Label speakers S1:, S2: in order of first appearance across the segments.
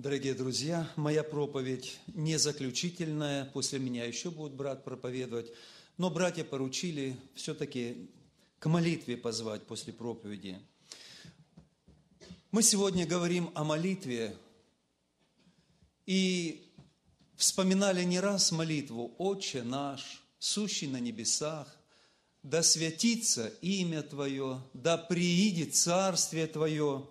S1: Дорогие друзья, моя проповедь не заключительная, после меня еще будет брат проповедовать, но братья поручили все-таки к молитве позвать после проповеди. Мы сегодня говорим о молитве и вспоминали не раз молитву «Отче наш, сущий на небесах, да святится имя Твое, да приидет царствие Твое».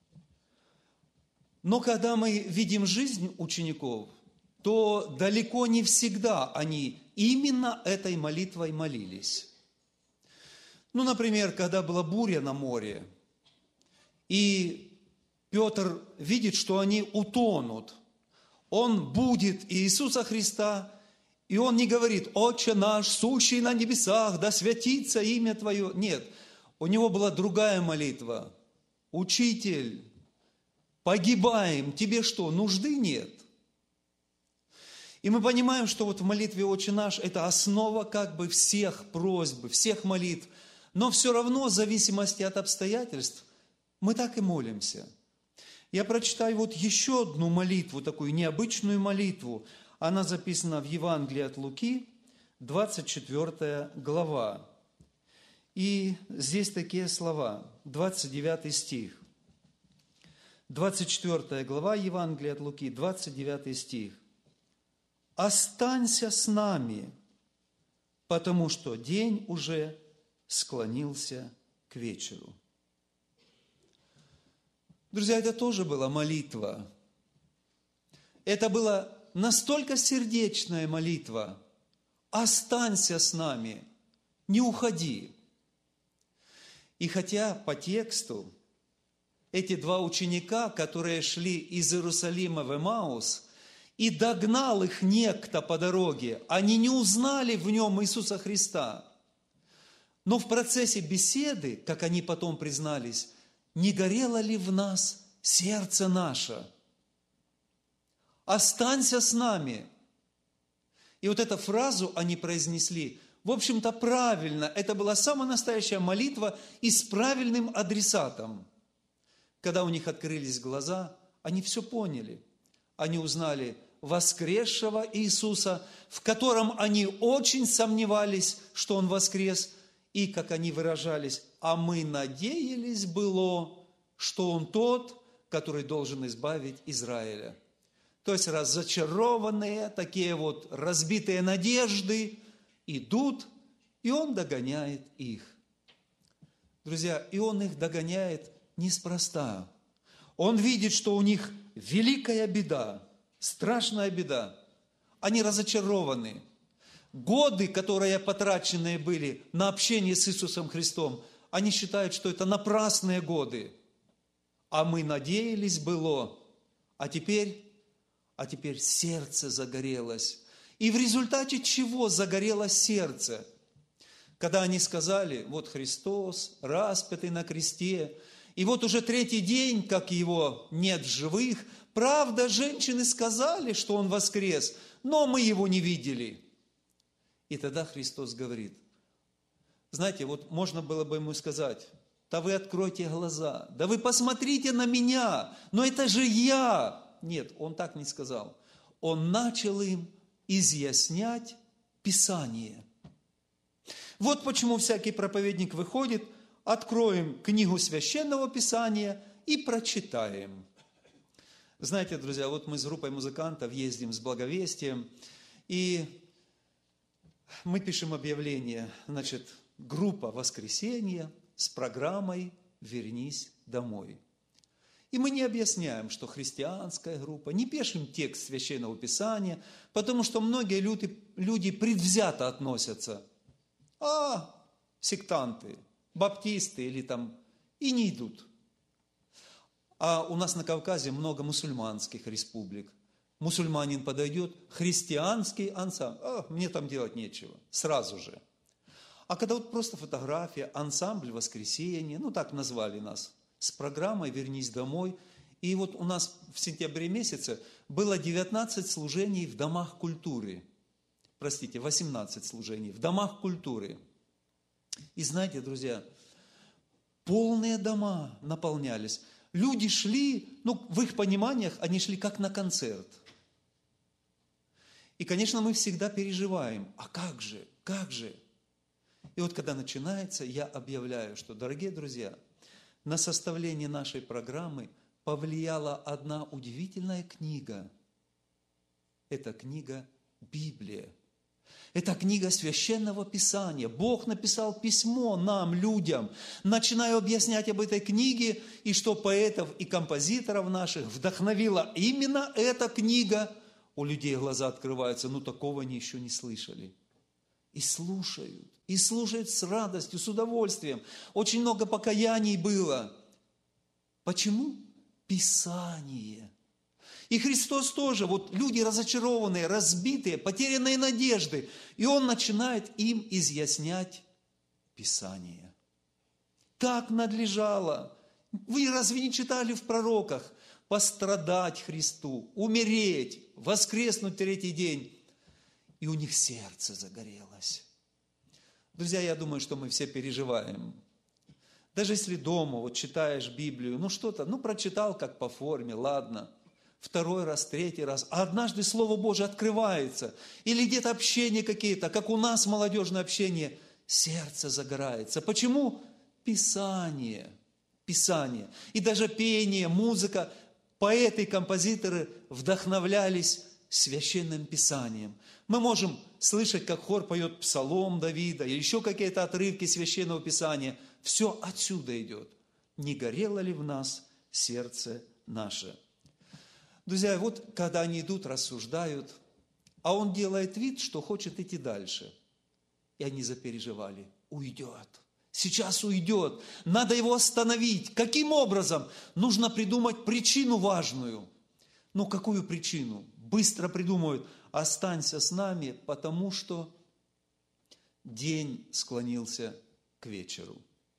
S1: Но когда мы видим жизнь учеников, то далеко не всегда они именно этой молитвой молились. Ну, например, когда была буря на море, и Петр видит, что они утонут, он будит Иисуса Христа, и он не говорит «Отче наш, сущий на небесах, да святится имя Твое». Нет, у него была другая молитва. «Учитель, погибаем, тебе что, нужды нет?» И мы понимаем, что вот в молитве «Отче наш» это основа как бы всех просьб, всех молитв. Но все равно, в зависимости от обстоятельств, мы так и молимся. Я прочитаю вот еще одну молитву, такую необычную молитву. Она записана в Евангелии от Луки, 24 глава. И здесь такие слова, 29 стих. 24 глава Евангелия от Луки, 29 стих. «Останься с нами, потому что день уже склонился к вечеру». Друзья, это тоже была молитва. Это была настолько сердечная молитва. «Останься с нами, не уходи». И хотя по тексту эти два ученика, которые шли из Иерусалима в Эмаус, и догнал их некто по дороге, они не узнали в нем Иисуса Христа. Но в процессе беседы, как они потом признались, не горело ли в нас сердце наше? «Останься с нами». И вот эту фразу они произнесли, в общем-то, правильно. Это была самая настоящая молитва и с правильным адресатом. Когда у них открылись глаза, они все поняли. Они узнали воскресшего Иисуса, в котором они очень сомневались, что Он воскрес. И, как они выражались, «А мы надеялись было, что Он тот, который должен избавить Израиля». То есть разочарованные, такие вот разбитые надежды идут, и Он догоняет их. Друзья, и Он их догоняет неспроста. Он видит, что у них великая беда, страшная беда. Они разочарованы. Годы, которые потраченные были на общение с Иисусом Христом, они считают, что это напрасные годы. А мы надеялись было, а теперь сердце загорелось. И в результате чего загорелось сердце? Когда они сказали, вот Христос, распятый на кресте, и вот уже третий день, как Его нет в живых, правда, женщины сказали, что Он воскрес, но мы Его не видели. И тогда Христос говорит, знаете, вот можно было бы Ему сказать, да вы откройте глаза, да вы посмотрите на меня, но это же я. Нет, Он так не сказал. Он начал им изъяснять Писание. Вот почему всякий проповедник выходит, откроем книгу Священного Писания и прочитаем. Знаете, друзья, вот мы с группой музыкантов ездим с благовестием, и мы пишем объявление, значит, группа «Воскресенье» с программой «Вернись домой». И мы не объясняем, что христианская группа, не пишем текст Священного Писания, потому что многие люди предвзято относятся. Сектанты, баптисты или там, и не идут. А у нас на Кавказе много мусульманских республик. Мусульманин подойдет, христианский ансамбль, мне там делать нечего, сразу же. А когда вот просто фотография, ансамбль «Воскресенье», ну так назвали нас, с программой «Вернись домой». И вот у нас в сентябре месяце было 19 служений в домах культуры. 18 служений в домах культуры. И знаете, друзья, полные дома наполнялись. Люди шли, в их пониманиях, они шли как на концерт. И, конечно, мы всегда переживаем, а как же, как же? И вот когда начинается, я объявляю, что, дорогие друзья, на составление нашей программы повлияла одна удивительная книга. Это книга Библия. Это книга Священного Писания. Бог написал письмо нам, людям. Начинаю объяснять об этой книге, и что поэтов и композиторов наших вдохновила именно эта книга. У людей глаза открываются, такого они еще не слышали. И слушают с радостью, с удовольствием. Очень много покаяний было. Почему? Писание. И Христос тоже, люди разочарованные, разбитые, потерянные надежды. И Он начинает им изъяснять Писание. Так надлежало. Вы разве не читали в пророках? Пострадать Христу, умереть, воскреснуть третий день. И у них сердце загорелось. Друзья, я думаю, что мы все переживаем. Даже если дома читаешь Библию, что-то, прочитал как по форме, ладно. Второй раз, третий раз. А однажды Слово Божие открывается. Или где-то общение какие-то, как у нас молодежное общение. Сердце загорается. Почему? Писание. Писание. И даже пение, музыка. Поэты и композиторы вдохновлялись Священным Писанием. Мы можем слышать, как хор поет Псалом Давида, или еще какие-то отрывки Священного Писания. Все отсюда идет. Не горело ли в нас сердце наше? Друзья, когда они идут, рассуждают, а он делает вид, что хочет идти дальше. И они запереживали. Уйдет. Сейчас уйдет. Надо его остановить. Каким образом? Нужно придумать причину важную. Какую причину? Быстро придумают. Останься с нами, потому что день склонился к вечеру.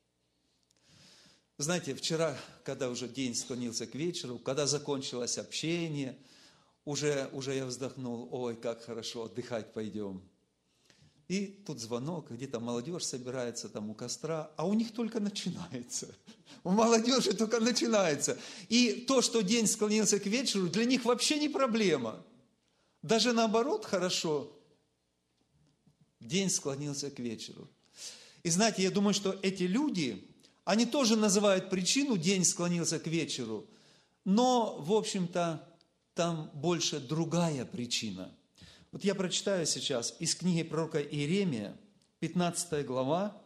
S1: Знаете, вчера, когда уже день склонился к вечеру, когда закончилось общение, уже я вздохнул, ой, как хорошо, отдыхать пойдем. И тут звонок, где-то молодежь собирается там у костра, а у них только начинается. У молодежи только начинается. И то, что день склонился к вечеру, для них вообще не проблема. Даже наоборот хорошо. День склонился к вечеру. И знаете, я думаю, что эти люди, они тоже называют причину, день склонился к вечеру, но, в общем-то, там больше другая причина. Я прочитаю сейчас из книги пророка Иеремия, 15 глава,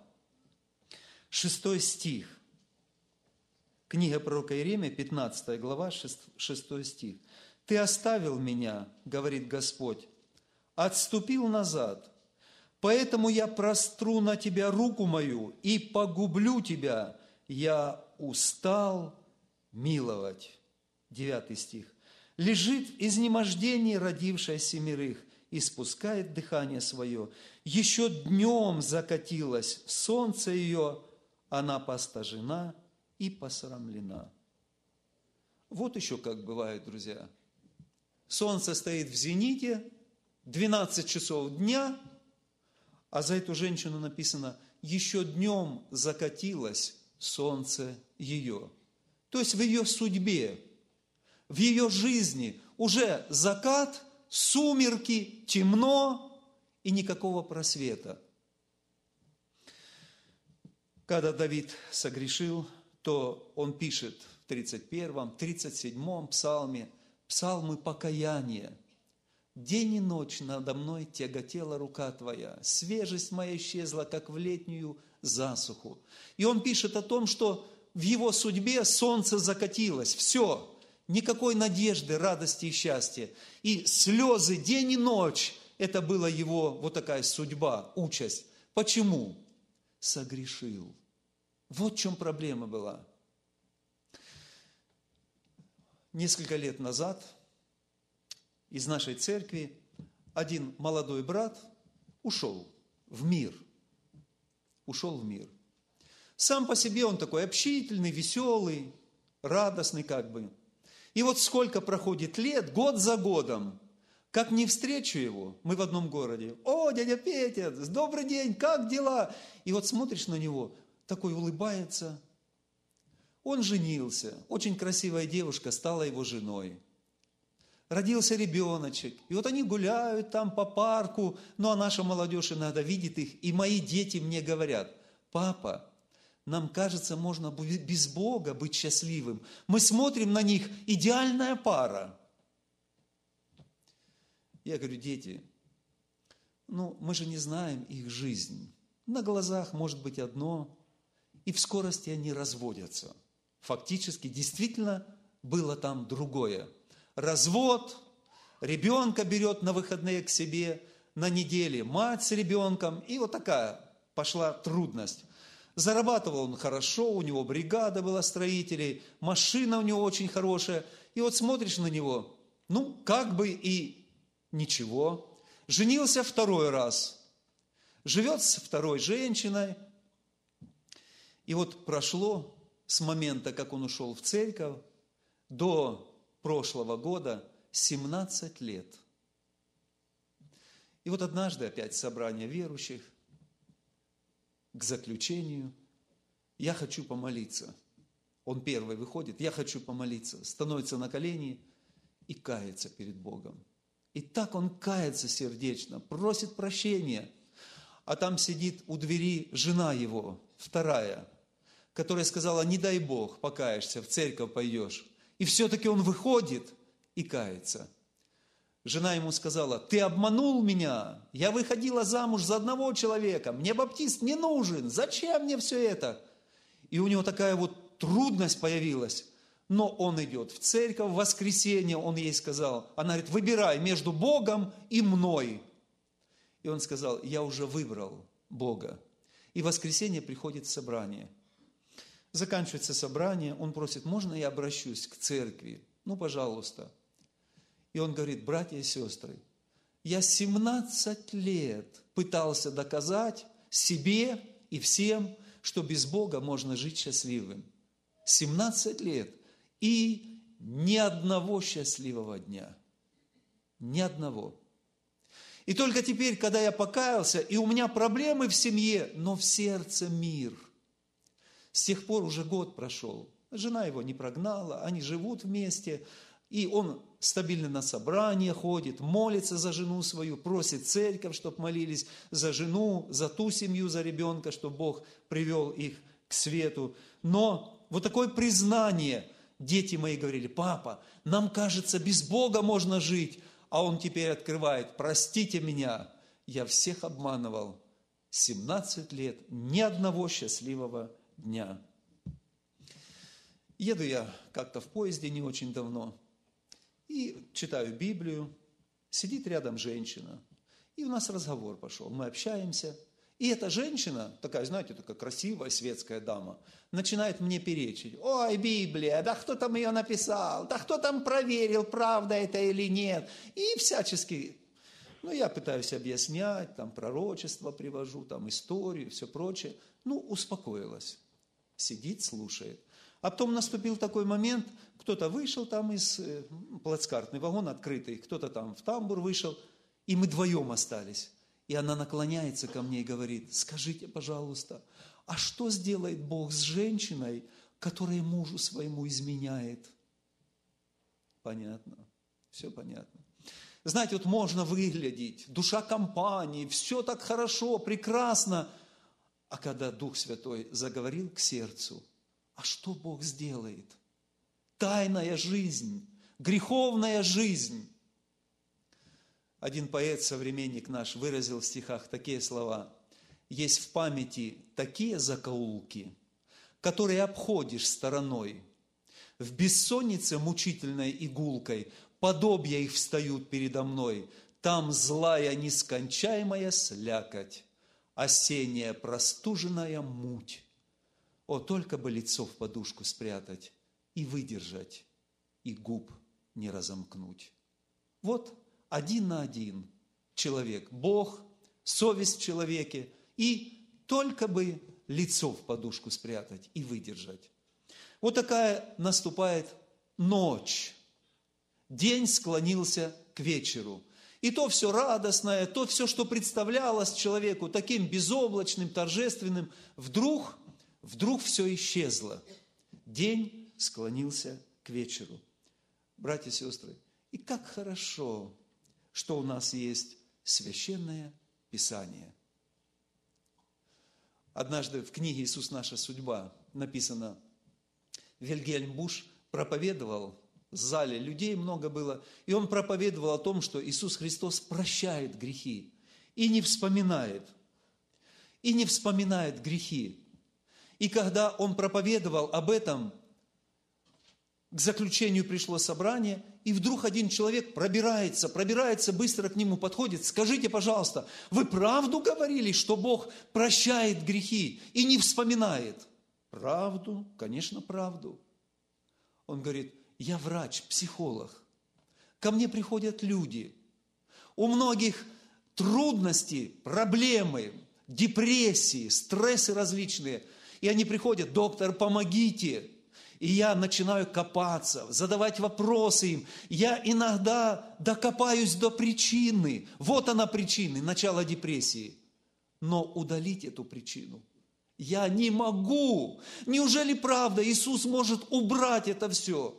S1: 6 стих. Книга пророка Иеремия, 15 глава, 6 стих. «Ты оставил меня, говорит Господь, отступил назад, поэтому я простру на тебя руку мою и погублю тебя, я устал миловать». 9 стих. «Лежит в изнемождении родившая семерых, и спускает дыхание свое. Еще днем закатилось солнце ее, она постажена и посрамлена». Вот еще как бывает, друзья. Солнце стоит в зените, 12 часов дня, а за эту женщину написано, еще днем закатилось солнце ее. То есть в ее судьбе, в ее жизни уже закат, сумерки, темно и никакого просвета. Когда Давид согрешил, то он пишет в 31-м, 37-м псалме, псалмы покаяния. «День и ночь надо мной тяготела рука Твоя, свежесть моя исчезла, как в летнюю засуху». И он пишет о том, что в его судьбе солнце закатилось, все, никакой надежды, радости и счастья. И слезы день и ночь, это была его вот такая судьба, участь. Почему? Согрешил. Вот в чем проблема была. Несколько лет назад из нашей церкви один молодой брат ушел в мир. Ушел в мир. Сам по себе он такой общительный, веселый, радостный как бы. И вот сколько проходит лет, год за годом, как не встречу его, мы в одном городе. «О, дядя Петя, добрый день, как дела?» И вот смотришь на него, такой улыбается. Он женился, очень красивая девушка стала его женой. Родился ребеночек, и вот они гуляют там по парку, ну а наша молодежь иногда видит их, и мои дети мне говорят: папа, нам кажется, можно без Бога быть счастливым. Мы смотрим на них, идеальная пара. Я говорю: дети, мы же не знаем их жизнь. На глазах может быть одно, и в скорости они разводятся. Фактически, действительно, было там другое. Развод, ребенка берет на выходные к себе, на неделе мать с ребенком, и вот такая пошла трудность. Зарабатывал он хорошо, у него бригада была строителей, машина у него очень хорошая, и вот смотришь на него, как бы и ничего. Женился второй раз, живет с второй женщиной, и вот прошло с момента, как он ушел в церковь, до прошлого года 17 лет. И вот однажды опять собрание верующих к заключению. Я хочу помолиться. Он первый выходит, я хочу помолиться. Становится на колени и кается перед Богом. И так он кается сердечно, просит прощения. А там сидит у двери жена его, вторая, которая сказала: не дай Бог, покаешься, в церковь пойдешь. И все-таки он выходит и кается. Жена ему сказала: ты обманул меня, я выходила замуж за одного человека, мне баптист не нужен, зачем мне все это? И у него такая вот трудность появилась. Но он идет в церковь в воскресенье, он ей сказал, она говорит: выбирай между Богом и мной. И он сказал: я уже выбрал Бога. И в воскресенье приходит собрание. Заканчивается собрание, он просит: можно я обращусь к церкви? Пожалуйста. И он говорит: братья и сестры, я 17 лет пытался доказать себе и всем, что без Бога можно жить счастливым. 17 лет. И ни одного счастливого дня. Ни одного. И только теперь, когда я покаялся, и у меня проблемы в семье, но в сердце мир. С тех пор уже год прошел. Жена его не прогнала, они живут вместе. И он стабильно на собрания ходит, молится за жену свою, просит церковь, чтобы молились за жену, за ту семью, за ребенка, чтобы Бог привел их к свету. Но вот такое признание, дети мои говорили: папа, нам кажется, без Бога можно жить. А он теперь открывает: простите меня, я всех обманывал. 17 лет, ни одного счастливого дня. Еду я как-то в поезде не очень давно и читаю Библию, сидит рядом женщина, и у нас разговор пошел, мы общаемся, и эта женщина, такая, знаете, такая красивая светская дама, начинает мне перечить: ой, Библия, да кто там ее написал, да кто там проверил, правда это или нет, и всячески. Я пытаюсь объяснять, там пророчество привожу, там историю, все прочее. Успокоилась, сидит, слушает. А потом наступил такой момент, кто-то вышел там из плацкартный вагон открытый, кто-то там в тамбур вышел, и мы вдвоем остались. И она наклоняется ко мне и говорит: скажите, пожалуйста, а что сделает Бог с женщиной, которая мужу своему изменяет? Понятно, все понятно. Знаете, вот можно выглядеть, душа компании, все так хорошо, прекрасно, а когда Дух Святой заговорил к сердцу, а что Бог сделает? Тайная жизнь, греховная жизнь. Один поэт, современник наш, выразил в стихах такие слова: есть в памяти такие закоулки, которые обходишь стороной. В бессоннице мучительной игулкой подобия их встают передо мной. Там злая нескончаемая слякоть, осенняя простуженная муть. О, только бы лицо в подушку спрятать и выдержать, и губ не разомкнуть. Вот один на один человек, Бог, совесть в человеке, и только бы лицо в подушку спрятать и выдержать. Вот такая наступает ночь. День склонился к вечеру. И то все радостное, то все, что представлялось человеку таким безоблачным, торжественным, вдруг все исчезло. День склонился к вечеру. Братья и сестры, и как хорошо, что у нас есть Священное Писание. Однажды в книге «Иисус. Наша судьба» написано, Вильгельм Буш проповедовал, в зале людей много было, и он проповедовал о том, что Иисус Христос прощает грехи и не вспоминает грехи. И когда он проповедовал об этом, к заключению пришло собрание, и вдруг один человек пробирается, быстро к нему подходит. Скажите, пожалуйста, вы правду говорили, что Бог прощает грехи и не вспоминает? Правду, конечно, правду. Он говорит, я врач, психолог. Ко мне приходят люди. У многих трудности, проблемы, депрессии, стрессы различные. И они приходят, доктор, помогите. И я начинаю копаться, задавать вопросы им. Я иногда докопаюсь до причины. Вот она причина, начало депрессии. Но удалить эту причину я не могу. Неужели правда Иисус может убрать это все?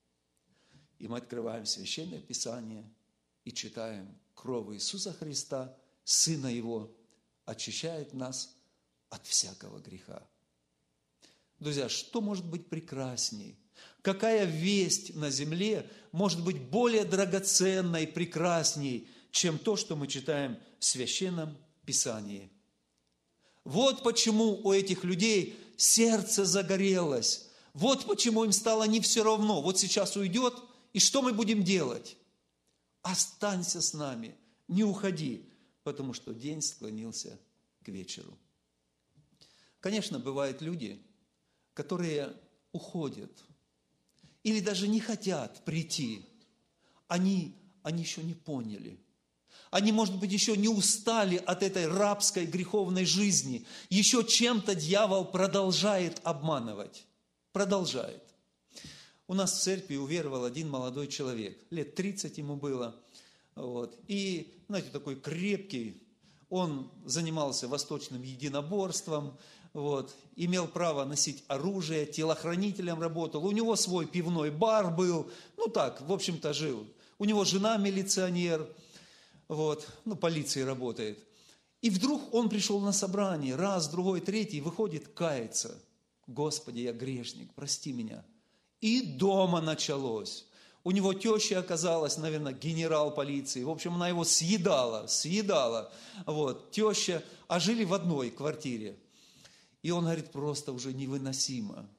S1: И мы открываем Священное Писание и читаем: кровь Иисуса Христа, Сына Его, очищает нас от всякого греха. Друзья, что может быть прекрасней? Какая весть на земле может быть более драгоценной, прекрасней, чем то, что мы читаем в Священном Писании? Вот почему у этих людей сердце загорелось. Вот почему им стало не все равно. Вот сейчас уйдет, и что мы будем делать? Останься с нами, не уходи, потому что день склонился к вечеру. Конечно, бывают люди, которые уходят или даже не хотят прийти. Они еще не поняли. Они, может быть, еще не устали от этой рабской греховной жизни. Еще чем-то дьявол продолжает обманывать. Продолжает. У нас в церкви уверовал один молодой человек. Лет 30 ему было. Вот. И, знаете, такой крепкий. Он занимался восточным единоборством. Вот, имел право носить оружие, телохранителем работал. У него свой пивной бар был. Ну так, в общем-то, жил. У него жена милиционер. Вот, полиции работает. И вдруг он пришел на собрание, раз, другой, третий, выходит, кается. Господи, я грешник, прости меня. И дома началось. У него теща оказалась, наверное, генерал полиции. В общем, она его съедала. Вот, теща, а жили в одной квартире. И он говорит, просто уже невыносимо.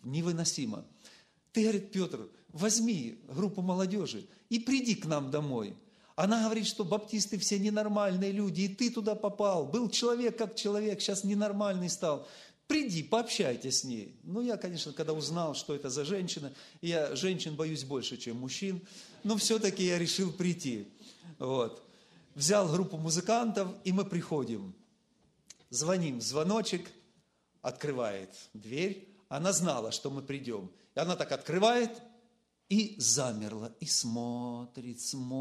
S1: Ты, говорит, Петр, возьми группу молодежи и приди к нам домой. Она говорит, что баптисты все ненормальные люди, и ты туда попал. Был человек как человек, сейчас ненормальный стал. Приди, пообщайтесь с ней. Я, конечно, когда узнал, что это за женщина, я женщин боюсь больше, чем мужчин, но все-таки я решил прийти. Вот. Взял группу музыкантов, и мы приходим. Звоним в звоночек, открывает дверь. Она знала, что мы придем. И она так открывает и замерла. И смотрит.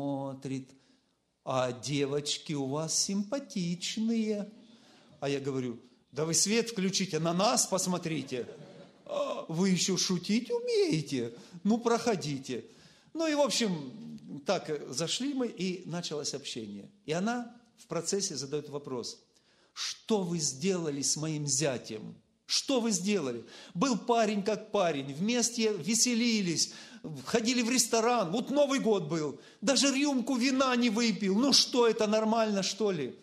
S1: А девочки у вас симпатичные. А я говорю, да вы свет включите, на нас посмотрите. Вы еще шутить умеете? Проходите. И, в общем, так зашли мы, и началось общение. И она в процессе задает вопрос. Что вы сделали с моим зятем? Что вы сделали? Был парень как парень, вместе веселились, ходили в ресторан, вот Новый год был, даже рюмку вина не выпил. Что это, нормально, что ли?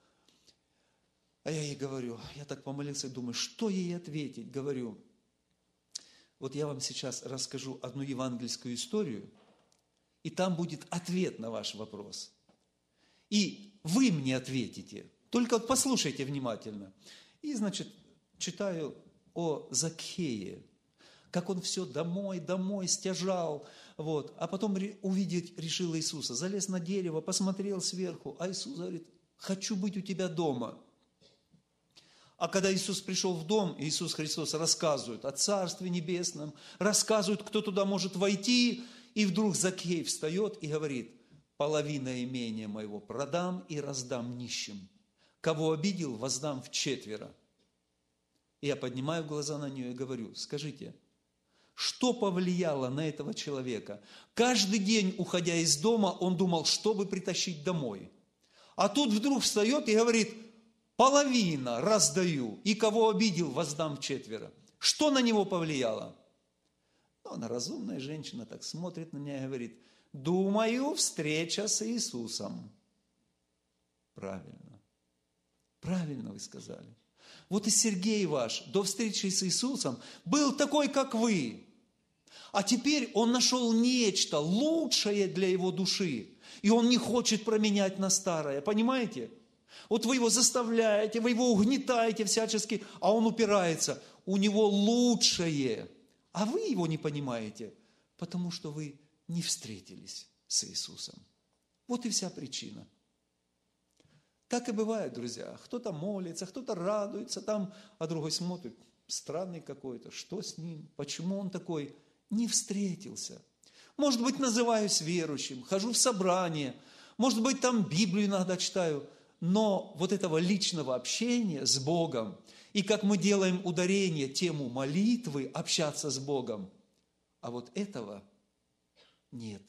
S1: А я ей говорю, я так помолился, думаю, что ей ответить? Говорю, вот я вам сейчас расскажу одну евангельскую историю, и там будет ответ на ваш вопрос. И вы мне ответите. Только послушайте внимательно. И, читаю о Закхее, как он все домой стяжал. Вот. А потом увидеть решил Иисуса. Залез на дерево, посмотрел сверху, а Иисус говорит, хочу быть у тебя дома. А когда Иисус пришел в дом, Иисус Христос рассказывает о Царстве Небесном, рассказывает, кто туда может войти, и вдруг Закхей встает и говорит, половина имения моего продам и раздам нищим. Кого обидел, воздам вчетверо. И я поднимаю глаза на нее и говорю, скажите, Что повлияло на этого человека? Каждый день, уходя из дома, он думал, что бы притащить домой. А тут вдруг встает и говорит: половина раздаю, и кого обидел, воздам вчетверо. Что на него повлияло? Ну, она разумная женщина, так смотрит на меня и говорит: думаю, встреча с Иисусом. Правильно. Правильно вы сказали. Вот и Сергей ваш до встречи с Иисусом был такой, как вы. А теперь он нашел нечто лучшее для его души. И он не хочет променять на старое. Понимаете? Вот вы его заставляете, вы его угнетаете всячески, а он упирается. У него лучшее. А вы его не понимаете, потому что вы не встретились с Иисусом. Вот и вся причина. Так и бывает, друзья. Кто-то молится, кто-то радуется там, а другой смотрит: странный какой-то, что с ним, почему он такой? Не встретился. Может быть, называюсь верующим, хожу в собрание, может быть, там Библию иногда читаю, но вот этого личного общения с Богом, и как мы делаем ударение, тему молитвы, общаться с Богом, а вот этого нет.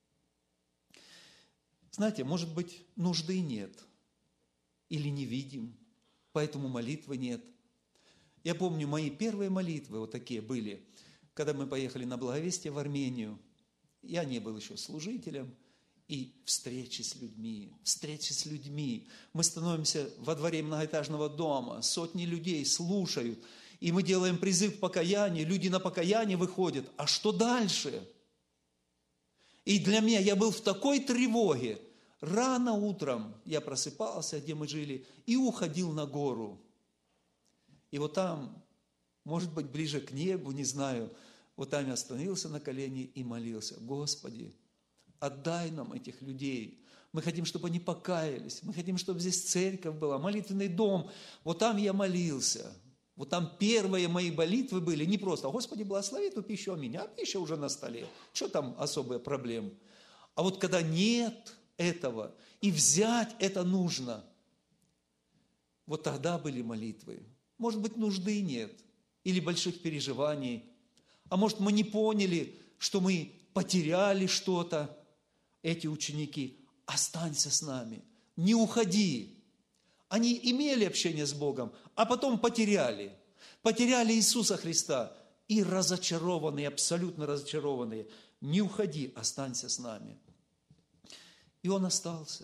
S1: Знаете, может быть, нужды нет, или не видим, поэтому молитвы нет. Я помню, мои первые молитвы вот такие были, когда мы поехали на благовестие в Армению. Я не был еще служителем, и встречи с людьми. Мы становимся во дворе многоэтажного дома, сотни людей слушают, и мы делаем призыв к покаянию, люди на покаяние выходят. А что дальше? И для меня, я был в такой тревоге. Рано утром я просыпался, где мы жили, и уходил на гору. И вот там, может быть, ближе к небу, не знаю, вот там я остановился на колени и молился: Господи, отдай нам этих людей. Мы хотим, чтобы они покаялись. Мы хотим, чтобы здесь церковь была, молитвенный дом. Вот там я молился. Вот там первые мои молитвы были не просто: Господи, благослови эту пищу, а меня пища уже на столе. Что там особая проблема? А вот когда нет этого, и взять это нужно, вот тогда были молитвы. Может быть, нужды нет, или больших переживаний. А может, мы не поняли, что мы потеряли что-то. Эти ученики: останься с нами, не уходи. Они имели общение с Богом, а потом потеряли. Потеряли Иисуса Христа. И разочарованные, абсолютно разочарованные: не уходи, останься с нами. И он остался.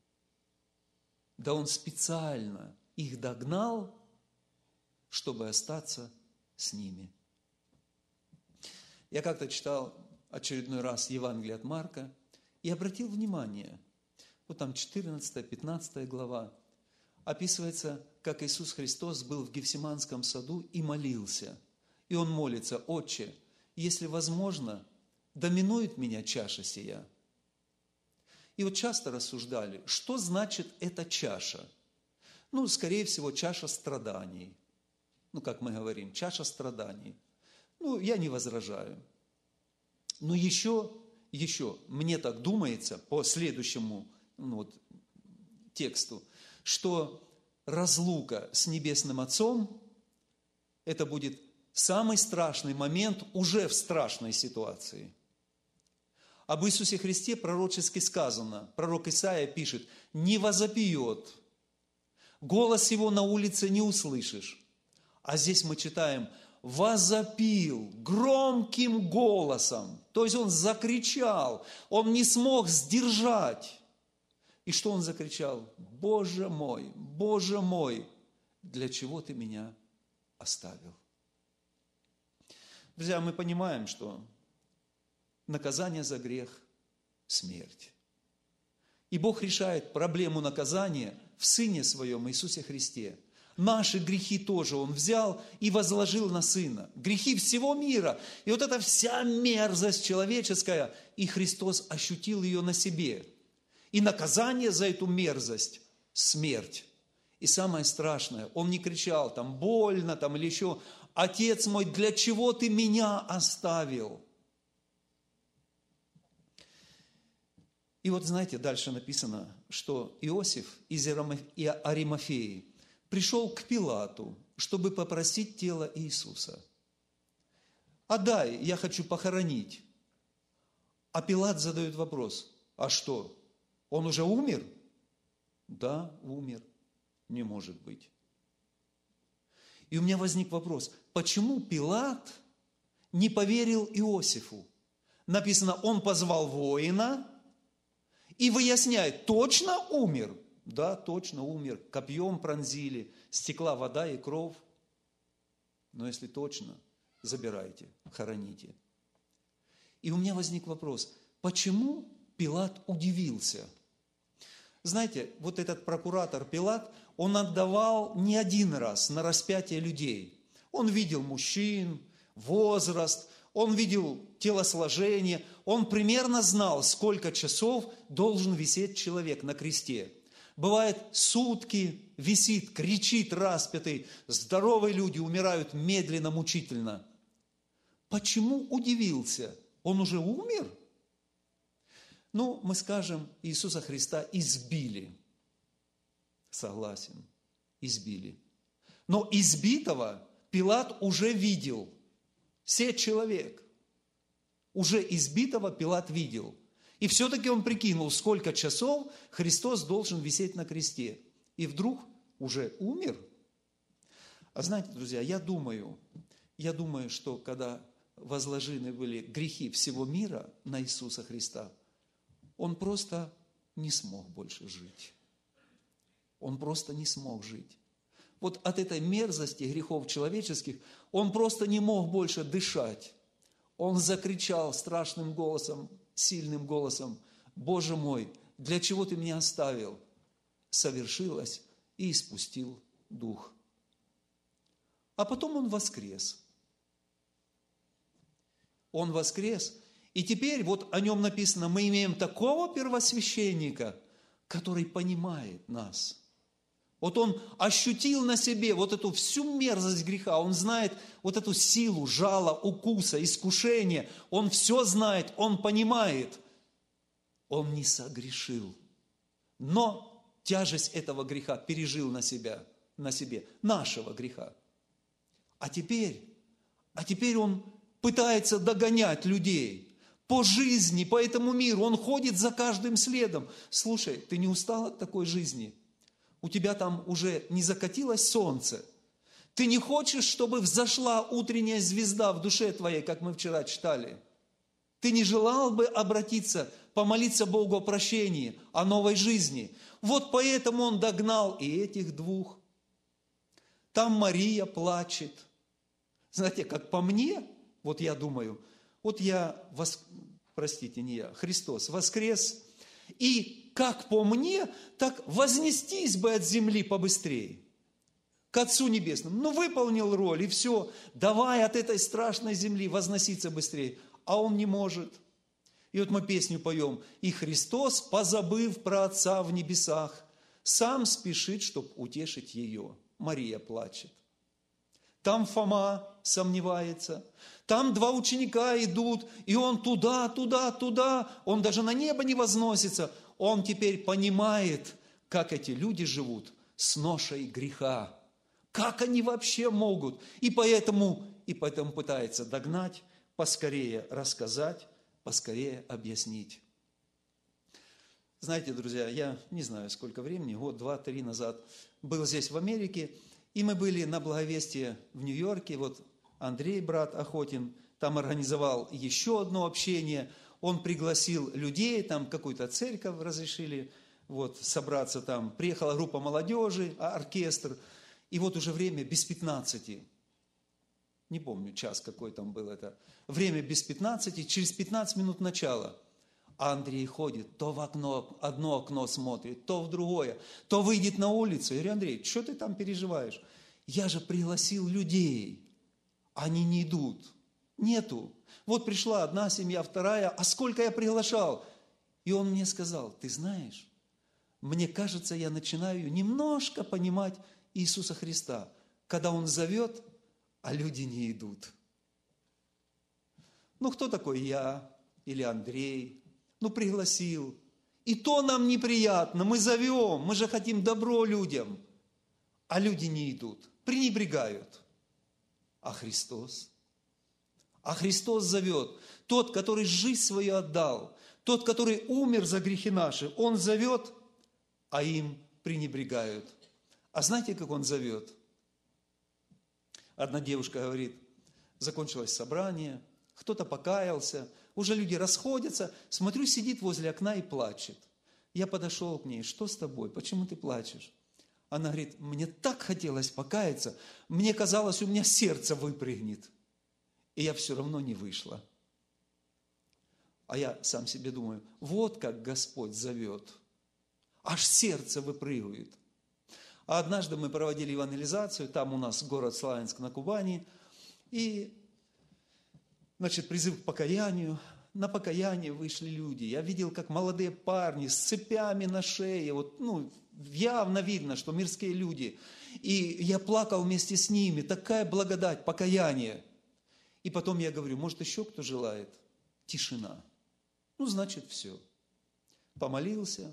S1: Да он специально их догнал, чтобы остаться с ними. Я как-то читал очередной раз Евангелие от Марка и обратил внимание, вот там 14-15 глава, описывается, как Иисус Христос был в Гефсиманском саду и молился. И он молится: Отче, если возможно, да минует меня чаша сия. И вот часто рассуждали, что значит эта чаша? Ну, скорее всего, чаша страданий. Ну, как мы говорим, чаша страданий. Ну, я не возражаю. Но еще, мне так думается, по следующему тексту, что разлука с Небесным Отцом – это будет самый страшный момент уже в страшной ситуации. Об Иисусе Христе пророчески сказано, пророк Исаия пишет: «Не возопьет, голос его на улице не услышишь». А здесь мы читаем: возопил громким голосом. То есть он закричал, он не смог сдержать. И что он закричал? Боже мой, для чего ты меня оставил? Друзья, мы понимаем, что наказание за грех – смерть. И Бог решает проблему наказания в Сыне Своем Иисусе Христе. Наши грехи тоже Он взял и возложил на Сына. Грехи всего мира. И вот эта вся мерзость человеческая, и Христос ощутил ее на себе. И наказание за эту мерзость – смерть. И самое страшное, Он не кричал там больно там, или еще: «Отец мой, для чего ты меня оставил?» И вот знаете, дальше написано, что Иосиф из Аримафеи пришел к Пилату, чтобы попросить тело Иисуса. отдай, я хочу похоронить. А Пилат задает вопрос, а что, он уже умер? Да, умер. Не может быть. И у меня возник вопрос, почему Пилат не поверил Иосифу? Написано, он позвал воина и выясняет, точно умер? Да, точно умер. Копьем пронзили, стекла вода и кровь. Но если точно, забирайте, хороните. И у меня возник вопрос, почему Пилат удивился? Знаете, вот этот прокуратор Пилат, он отдавал не один раз на распятие людей. Он видел мужчин, возраст, он видел телосложение, он примерно знал, сколько часов должен висеть человек на кресте. Бывает, сутки висит, кричит распятый, здоровые люди умирают медленно, мучительно. Почему удивился? Он уже умер? Ну, мы скажем, Иисуса Христа избили. Согласен, избили. Но избитого Пилат уже видел. Все человек. Уже избитого Пилат видел. И все-таки он прикинул, сколько часов Христос должен висеть на кресте. И вдруг уже умер. А знаете, друзья, я думаю, что когда возложены были грехи всего мира на Иисуса Христа, Он просто не смог больше жить. Он просто не смог жить. Вот от этой мерзости грехов человеческих Он просто не мог больше дышать. Он закричал страшным голосом, сильным голосом: «Боже мой, для чего Ты меня оставил?» Совершилось, и испустил дух. А потом Он воскрес. Он воскрес, и теперь вот о Нем написано, мы имеем такого первосвященника, который понимает нас. Вот Он ощутил на себе вот эту всю мерзость греха, Он знает вот эту силу жала, укуса, искушения, Он все знает, Он понимает. Он не согрешил, но тяжесть этого греха пережил на себе, нашего греха. А теперь Он пытается догонять людей по жизни, по этому миру. Он ходит за каждым следом. Слушай, ты не устал от такой жизни? У тебя там уже не закатилось солнце? Ты не хочешь, чтобы взошла утренняя звезда в душе твоей, как мы вчера читали? Ты не желал бы обратиться, помолиться Богу о прощении, о новой жизни? Вот поэтому Он догнал и этих двух. Там Мария плачет. Знаете, как по мне, вот я думаю, Христос воскрес, и как по мне, так вознестись бы от земли побыстрее к Отцу Небесному. Ну, выполнил роль, и все, давай от этой страшной земли возноситься быстрее. А Он не может. И вот мы песню поем: «И Христос, позабыв про Отца в небесах, сам спешит, чтоб утешить ее». Мария плачет. Там Фома сомневается. Там два ученика идут, и он туда, он даже на небо не возносится. Он теперь понимает, как эти люди живут с ношей греха. Как они вообще могут? И поэтому пытается догнать, поскорее рассказать, поскорее объяснить. Знаете, друзья, я не знаю, сколько времени, год, 2, 3 назад был здесь в Америке, и мы были на Благовестии в Нью-Йорке. Вот Андрей, брат Охотин, там организовал еще одно общение. Он пригласил людей, там какую-то церковь разрешили собраться там. Приехала группа молодежи, оркестр. И вот уже время без 15. Не помню, час какой там был это. Время без 15, через 15 минут начала. А Андрей ходит, то в одно окно смотрит, то в другое, то выйдет на улицу. Я говорю: Андрей, что ты там переживаешь? Я же пригласил людей, они не идут. Нету. Вот пришла одна семья, вторая, а сколько я приглашал? И он мне сказал: ты знаешь, мне кажется, я начинаю немножко понимать Иисуса Христа, когда Он зовет, а люди не идут. Ну, кто такой я или Андрей? Ну, пригласил. И то нам неприятно, мы зовем, мы же хотим добро людям. А люди не идут, пренебрегают. А Христос? А Христос зовет. Тот, который жизнь свою отдал, тот, который умер за грехи наши, Он зовет, а им пренебрегают. А знаете, как Он зовет? Одна девушка говорит, закончилось собрание, кто-то покаялся, уже люди расходятся, смотрю, сидит возле окна и плачет. Я подошел к ней, что с тобой, почему ты плачешь? Она говорит, мне так хотелось покаяться, мне казалось, у меня сердце выпрыгнет. И я все равно не вышла. А я сам себе думаю, вот как Господь зовет. Аж сердце выпрыгивает. А однажды мы проводили евангелизацию, там у нас город Славянск на Кубани, и, значит, призыв к покаянию. На покаяние вышли люди. Я видел, как молодые парни с цепями на шее, вот, явно видно, что мирские люди. И я плакал вместе с ними, такая благодать, покаяние. И потом я говорю, может, еще кто желает? Тишина. Значит, все. Помолился.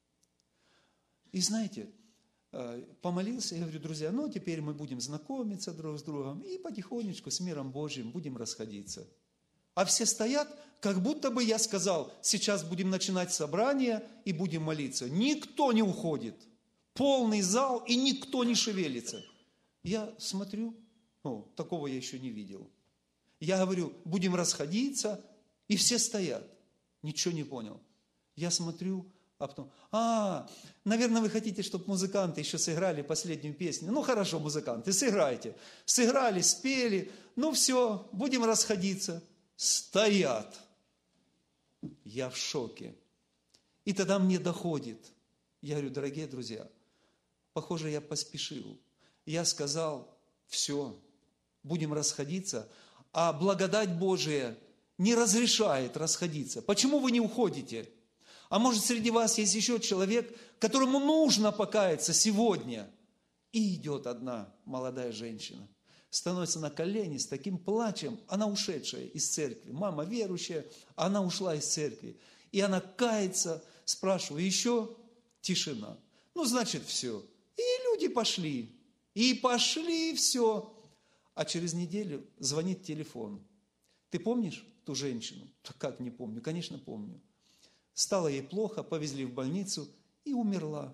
S1: И знаете, помолился, я говорю, друзья, теперь мы будем знакомиться друг с другом и потихонечку с миром Божьим будем расходиться. А все стоят, как будто бы я сказал, сейчас будем начинать собрание и будем молиться. Никто не уходит. Полный зал, и никто не шевелится. Я смотрю, такого я еще не видел. Я говорю, будем расходиться, и все стоят. Ничего не понял. Я смотрю, а потом, наверное, вы хотите, чтобы музыканты еще сыграли последнюю песню. Хорошо, музыканты, сыграйте. Сыграли, спели, все, будем расходиться. Стоят. Я в шоке. И тогда мне доходит. Я говорю, дорогие друзья, похоже, я поспешил. Я сказал, все, будем расходиться, а благодать Божия не разрешает расходиться. Почему вы не уходите? А может, среди вас есть еще человек, которому нужно покаяться сегодня. И идет одна молодая женщина. Становится на колени с таким плачем. Она ушедшая из церкви. Мама верующая, она ушла из церкви. И она кается, спрашиваю, еще тишина. Значит, все. И люди пошли. И пошли, все. А через неделю звонит телефон. Ты помнишь ту женщину? Как не помню? Конечно, помню. Стало ей плохо, повезли в больницу и умерла.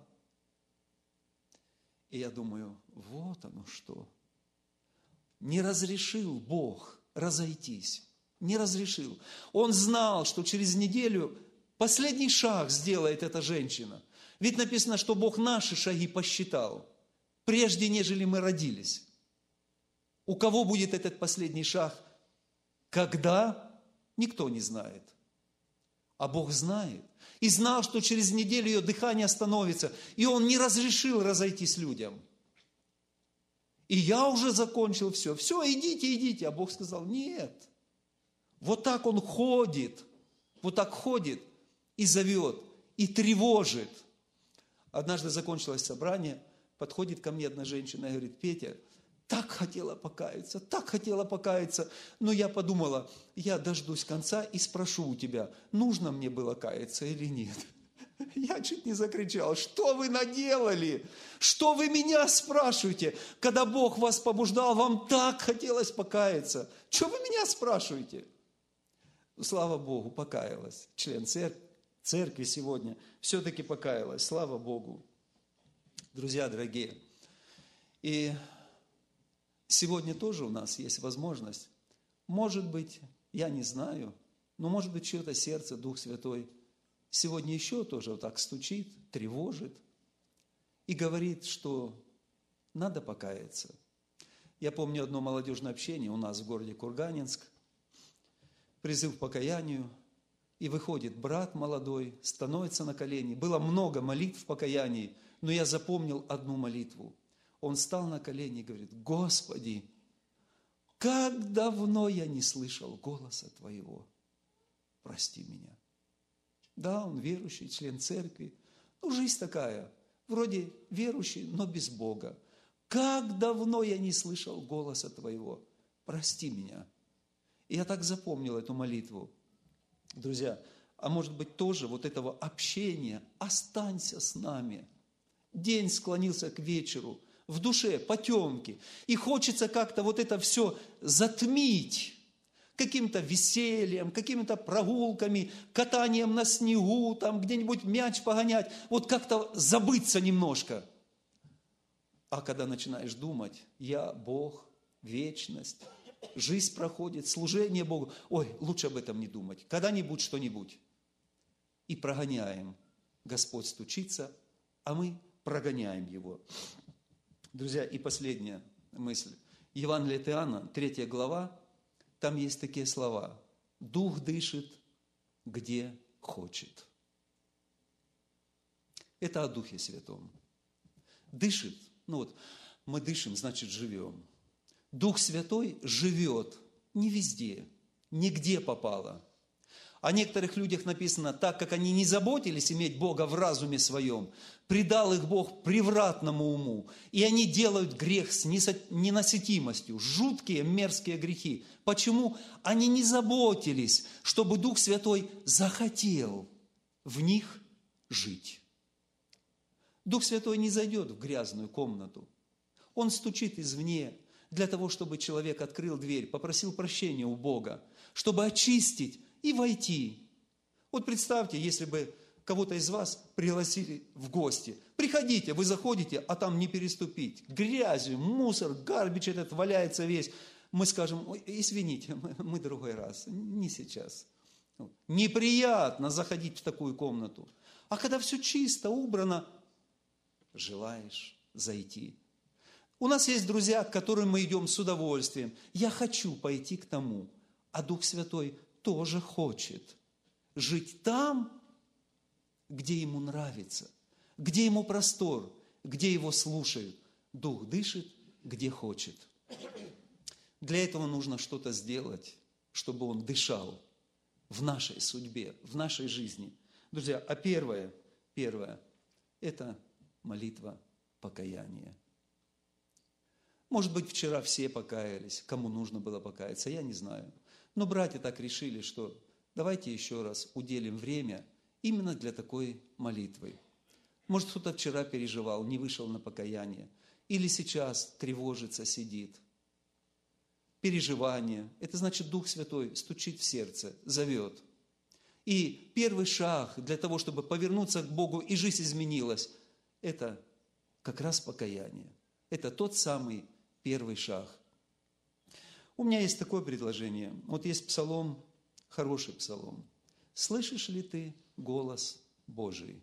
S1: И я думаю, вот оно что. Не разрешил Бог разойтись. Не разрешил. Он знал, что через неделю последний шаг сделает эта женщина. Ведь написано, что Бог наши шаги посчитал, прежде нежели мы родились. У кого будет этот последний шаг? Когда? Никто не знает. А Бог знает. И знал, что через неделю ее дыхание остановится. И Он не разрешил разойтись людям. И я уже закончил все. Все, идите, идите. А Бог сказал, нет. Вот так Он ходит. Вот так ходит и зовет, и тревожит. Однажды закончилось собрание. Подходит ко мне одна женщина и говорит, Петя, так хотела покаяться, но я подумала, я дождусь конца и спрошу у тебя, нужно мне было каяться или нет. Я чуть не закричал, что вы наделали? Что вы меня спрашиваете? Когда Бог вас побуждал, вам так хотелось покаяться. Что вы меня спрашиваете? Слава Богу, покаялась. Член церкви сегодня все-таки покаялась. Слава Богу. Друзья дорогие, и сегодня тоже у нас есть возможность, может быть, я не знаю, но может быть, чье-то сердце, Дух Святой, сегодня еще тоже вот так стучит, тревожит и говорит, что надо покаяться. Я помню одно молодежное общение у нас в городе Курганинск, призыв к покаянию, и выходит брат молодой, становится на колени. Было много молитв в покаянии, но я запомнил одну молитву. Он встал на колени и говорит, Господи, как давно я не слышал голоса Твоего, прости меня. Да, он верующий, член церкви, жизнь такая, вроде верующий, но без Бога. Как давно я не слышал голоса Твоего, прости меня. И я так запомнил эту молитву. Друзья, а может быть тоже вот этого общения, останься с нами. День склонился к вечеру, в душе потемки. И хочется как-то вот это все затмить. каким-то весельем, какими-то прогулками, катанием на снегу, там где-нибудь мяч погонять, вот как-то забыться немножко. А когда начинаешь думать, я Бог, вечность, жизнь проходит, служение Богу, ой, лучше об этом не думать, когда-нибудь что-нибудь. И прогоняем. Господь стучится, а мы прогоняем Его. Друзья, и последняя мысль. Евангелие от Иоанна, 3 глава, там есть такие слова. Дух дышит, где хочет. Это о Духе Святом. Дышит, мы дышим, значит живем. Дух Святой живет не везде, нигде попало. О некоторых людях написано, так как они не заботились иметь Бога в разуме своем, предал их Бог превратному уму, и они делают грех с ненасытимостью, жуткие мерзкие грехи. Почему? Они не заботились, чтобы Дух Святой захотел в них жить. Дух Святой не зайдет в грязную комнату. Он стучит извне для того, чтобы человек открыл дверь, попросил прощения у Бога, чтобы очистить и войти. Вот представьте, если бы кого-то из вас пригласили в гости. Приходите, вы заходите, а там не переступить. Грязью, мусор, гарбич этот валяется весь. Мы скажем, ой, извините, мы другой раз, не сейчас. Неприятно заходить в такую комнату. А когда все чисто, убрано, желаешь зайти. У нас есть друзья, к которым мы идем с удовольствием. Я хочу пойти к тому, а Дух Святой тоже хочет жить там, где ему нравится, где ему простор, где его слушают. Дух дышит, где хочет. Для этого нужно что-то сделать, чтобы он дышал в нашей судьбе, в нашей жизни. Друзья, а первое – это молитва покаяния. Может быть, вчера все покаялись, кому нужно было покаяться, я не знаю. Но братья так решили, что давайте еще раз уделим время именно для такой молитвы. Может, кто-то вчера переживал, не вышел на покаяние, или сейчас тревожится, сидит. Переживание – это значит, Дух Святой стучит в сердце, зовет. И первый шаг для того, чтобы повернуться к Богу и жизнь изменилась, это как раз покаяние. Это тот самый первый шаг. У меня есть такое предложение. Вот есть псалом, хороший псалом. «Слышишь ли ты голос Божий?»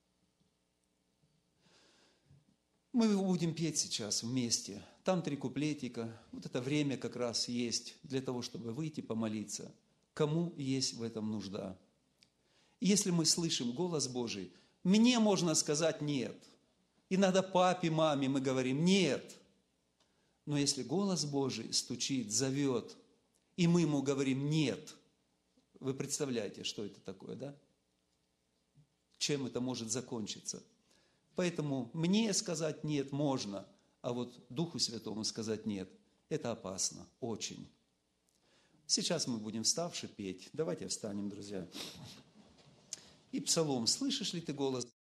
S1: Мы его будем петь сейчас вместе. Там 3 куплетика. Вот это время как раз есть для того, чтобы выйти помолиться. Кому есть в этом нужда? Если мы слышим голос Божий, мне можно сказать «нет». Иногда папе, маме мы говорим «нет». Но если голос Божий стучит, зовет, и мы ему говорим «нет», вы представляете, что это такое, да? Чем это может закончиться? Поэтому мне сказать «нет» можно, а вот Духу Святому сказать «нет» – это опасно, очень. Сейчас мы будем вставши петь. Давайте встанем, друзья. И псалом «Слышишь ли ты голос?»